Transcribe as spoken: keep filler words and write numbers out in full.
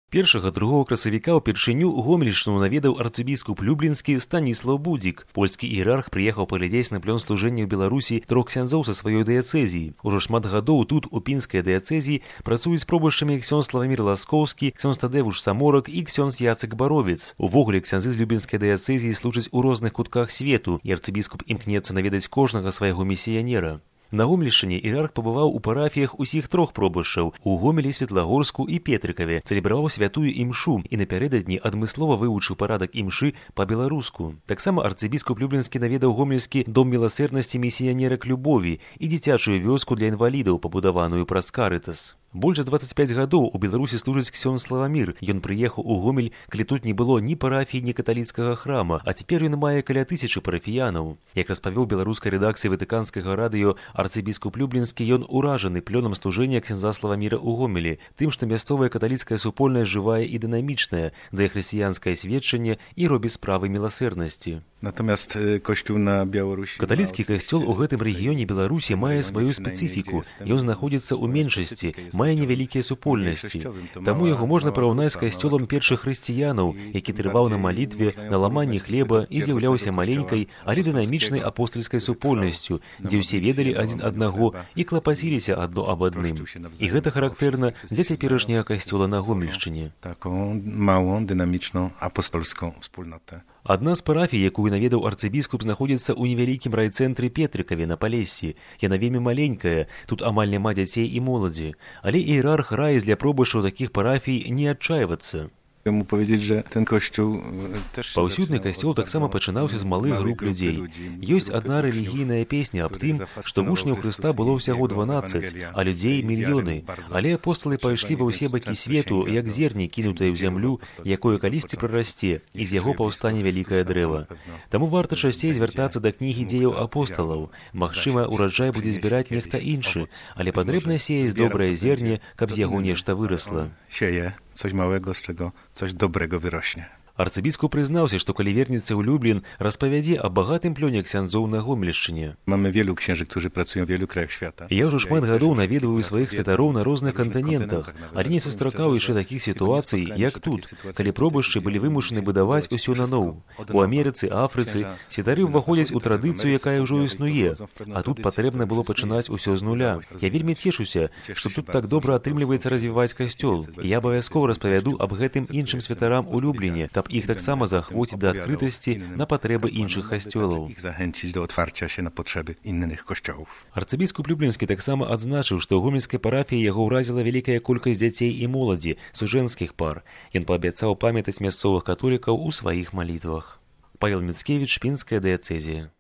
Першага-другога красавіка ўпершыню Гомельшчыну наведаў арцыбіскуп люблінскі Станіслаў Будзік. Польскі іерарх прыехаў паглядзець на плён служэння ў Беларусі трох ксяндзоў са сваёй дыяцэзіі. Ужо шмат гадоў тут, у пінскай дыяцэзіі, працуюць пробашчамі ксёндз Славамір Ласкоўскі, ксёндз Тадзеуш Саморак і ксёндз Яцек Баровец. Увогуле ксяндзы з люблінскай дыяцэзіі служаць у розных кутках свету, і арцыбіскуп імкнецца наведаць кожнага свайго місіянера. На Гомельшчыне іерарх пабываў у парафіях усіх трох пробашчаў у Гомелі, Светлагорску і Петрыкаве, цэлебраваў святую імшу і напярэдадні адмыслова вывучыў парадак імшы па-беларуску. Таксама арцыбіскуп люблінскі наведаў гомельскі дом міласэрнасці місіянерак любові і дзіцячую вёску для інвалідаў, пабудаваную праз Карытас. Больш за дваццаць пяць гадоў у Беларусі служыць ксёндз Славамір. Ён прыехаў у Гомель, калі тут не было ні парафіі, ні каталіцкага храма, а цяпер ён мае каля тысячы парафіянаў. Як распавёў беларускай рэдакцыі ватыканскага радыё арцыбіскуп люблінскі, ён уражаны плёнам служэння ксяндза Славаміра ў Гомелі, тым, што мясцовая каталіцкая супольнасць жывая і дынамічная, дае хрысціянскае сведчанне і робіць справы міласэрнасці. Натомість косцёл на Білорусі... Каталіцкі касцёл у гэтым рэгіёне Беларусі мае сваю спецыфіку. Ён знаходзіцца ў меншасці, мае невялікія супольнасці. Таму яго можна параўнаць з касцёлам першых хрысціянаў, які трываў на малітве, на ламанні хлеба і з'яўляўся маленькай, але дынамічнай апостальскай супольнасцю, дзе ўсе ведалі адзін аднаго і клапаціліся адно аб адным. І гэта характэрна для цяперашняга касцёла на Гомельшчыне. Таку малу дынамічную апостольскую спільноту. Адна з парафій, якую наведаў арцыбіскуп, знаходзіцца ў невялікім райцэнтры Петрыкаве на Палессі. Яна вельмі маленькая, тут амаль няма дзяцей і моладзі. Але іерарх раіць для пробашчаў такіх парафій не адчайвацца. Яму павядзець, że ten kościół też... Паўсюдны касцёл таксама пачынаўся з малых груп людзей. Ёсць адна рэлігійная песня аб тым, што вучняў Хрыста было ўсяго дванаццаць, а людзей мільёны. Але апосталы пайшлі ва ўсе бакі свету, як зерні, кінутыя ў зямлю, якое калісьці прарасце, і з яго паўстане вялікае дрэва. Таму варта часцей звяртацца да кнігі дзеяў апосталаў. Магчыма, ураджай будзе збіраць нехта іншы, але патрэбна сеяць добрае зерне, каб з яго нешта вырасла. Sieje coś małego, z czego coś dobrego wyrośnie. Арцыбіскуп прызнаўся, што калі вернецца ў Люблін, распавядзе аб багатым плёне ксяндзоў на Гомельшчыне. Mamy wielu księży, którzy pracują w wielu krajach świata. Я ўжо шмат гадоў наведваю сваіх святароў на розных кантынентах, але не сустракаў яшчэ такіх сітуацый, як тут, калі пробашчы былі вымушаны будаваць усё наноў. У Амерыцы, Афрыцы святары ўваходзяць у традыцыю, якая ўжо існуе, а тут патрэбна было пачынаць усё з нуля. Я вельмі цешуся, што тут так добра атрымліваецца развіваць касцёл. Я абавязкова распавяду аб гэтым іншым святарам у Любліне, каб іх таксама заахвоціць да адкрытасці на патрэбы іншых касцёлаў. Арцыбіскуп люблінскі таксама адзначыў, што ў гомельскай парафіі яго ўразіла вялікая колькасць дзяцей і моладзі, сужэнскіх пар. Ён паабяцаў памятаць мясцовых католікаў у сваіх малітвах. Павел Міцкевіч, пінская дыяцэзія.